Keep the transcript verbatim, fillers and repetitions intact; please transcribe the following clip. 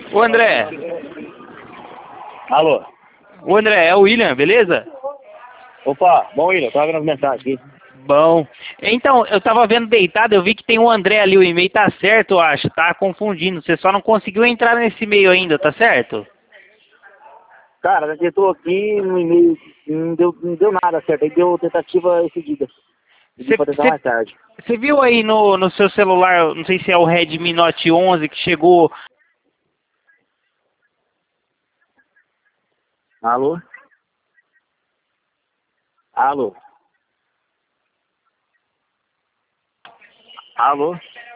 Ô André, Alô? ô André, é o William, beleza? Opa, bom, William, tava vendo as mensagens aqui. Bom. Então, eu tava vendo deitado, eu vi que tem um André ali, o e-mail tá certo, eu acho, tá confundindo. Você só não conseguiu entrar nesse e-mail ainda, tá certo? Cara, eu tô aqui no e-mail, não deu, não deu nada certo, aí deu tentativa excedida. Pedi pra tentar mais tarde. Você viu aí no, no seu celular, não sei se é o Redmi Note onze que chegou. Alô? Alô? Alô?